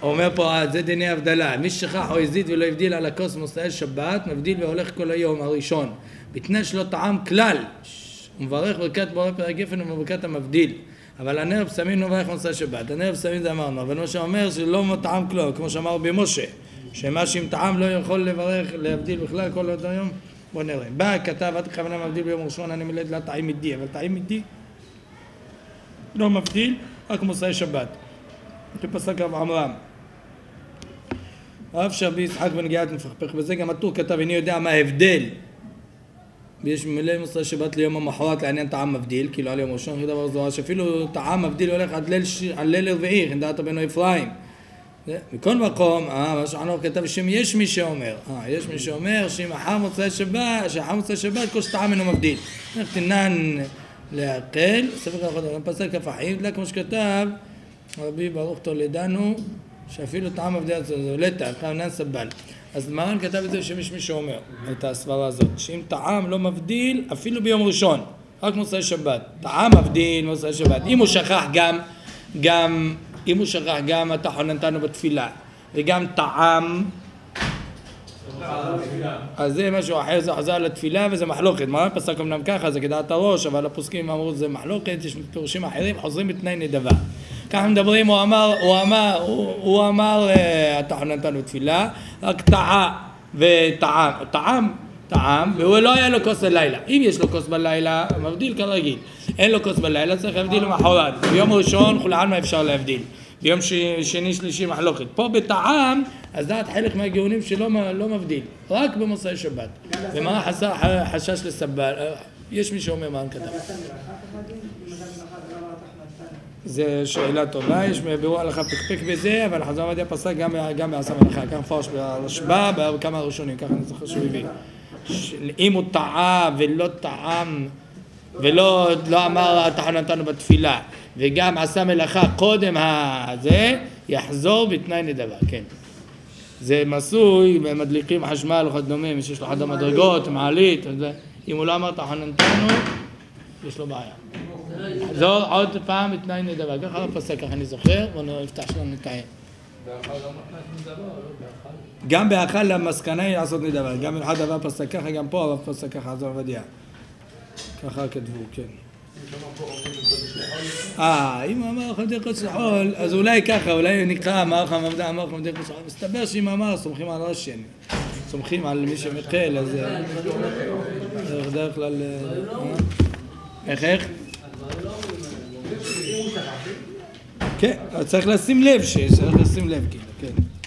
הוא אומר פה, זה דיני הבדלה. מי ששכח או הזיד ולא הבדיל על הכוס מוצאי שבת, מבדיל והולך כל היום הראשון. בתנאי שלא טעם כלל. הוא מברך ברכת בורא פרק גפן וברכת המבדיל. אבל הנר בשמים נובח מוצאי שבת. הנר בשמים זה אמרנו, אבל מה שאומר שלא טעם כלום, כמו שאמר במשה, שמה שאם טעם לא יכול לברך, להבדיל בכלל כל אותו יום. בוא נראה. בא כתב, עד כוונה מבדיל ביום ראשון, אני מלד לה טעים מדי, אבל טעים מדי לא מבדיל, רק מוצאי שבת. זה פסק אברהם. הרב שרבי יצחק בן גאות מפכפך בזה, גם הטור כתב, אני יודע מה ההבדל. ויש מלא מוצאי שבת ליום המחרת לעניין טעם מבדיל, כאילו על יום ראשון, כי דבר זוהר, שאפילו טעם מבדיל הולך עד ליל רביעי, חנדעת בנו אפרים. מכל מקום, מה שענור כתב שיש מי שאומר, יש מי שאומר שמחר מוצאי שבת, שאחר מוצאי שבת כל שטעם אינו מבדיל. תנן להקל, ספר ככה, פסק הפחים, כמו שכתב, רבי ברוך תולדנו, שאפילו טעם מבדיל, זה עולתה, כמובן סבל. אז מרן כתב את זה שיש מי שאומר, את הסברה הזאת, שאם טעם לא מבדיל, אפילו ביום ראשון, רק מוצאי שבת, טעם מבדיל מוצאי שבת. אם הוא שכח אם הוא שכח גם התחון נתנו בתפילה, וגם טעם, אז זה משהו אחר, זה חזר לתפילה וזה מחלוקת. מרן פסק אמנם ככה, זה כדעת הראש, אבל הפוסקים אמרו זה מחלוקת, יש פירושים אחרים, חוזרים בתנאי נדבה. ככה מדברים, הוא אמר, התחון נתנו בתפילה, רק טעם, והוא לא היה לו כוס בלילה. אם יש לו כוס בלילה, מבדיל כרגיל. אין לו כוס בלילה, צריך להבדיל למחרת. ביום ראשון, כולן מה אפשר להבדיל. ביום שני, שלישי, מחלוקת. פה בטעם, אז דעת חלק מהגאונים שלא מבדיל. רק במוצאי שבת. ומה חשש לסבל? יש מי שאומר מה כתב. זה שאלה טובה, יש בירור הלכה פקפק בזה, אבל חז"ל עובדיה פסק גם בעשה מלאכה, ככה מפורש ברשב"א, בכמה ראשונים, ככה אני זוכר שהוא הביא. אם הוא טעה ולא טעם, ולא אמר התחון נתנו בתפילה, וגם עשה מלאכה קודם הזה, יחזור בתנאי נדבה, כן. זה מסוי, מדליקים חשמל או דומה, מי שיש לו אחד המדרגות, מעלית, אם הוא לא אמר התחון נתנו, יש לו בעיה. זו עוד פעם בתנאי נדבה, ככה לא פסק, ככה אני זוכר, בואו נפתח שלנו נתאם. גם באכל למסקנה היא לעשות נדבה, גם אחד דבר פסק ככה, גם פה אבל פסק ככה, עזור עבדיה. ככה כתבו, כן. אם הוא אמר חמדי קודש לחול, אז אולי ככה, אולי נקרא, אמר חמדי קודש לחול, מסתבר שאם אמר, סומכים על ראשן, סומכים על מי שמתחיל, אז דרך כלל, איך? כן, צריך לשים לב, צריך לשים לב, כן.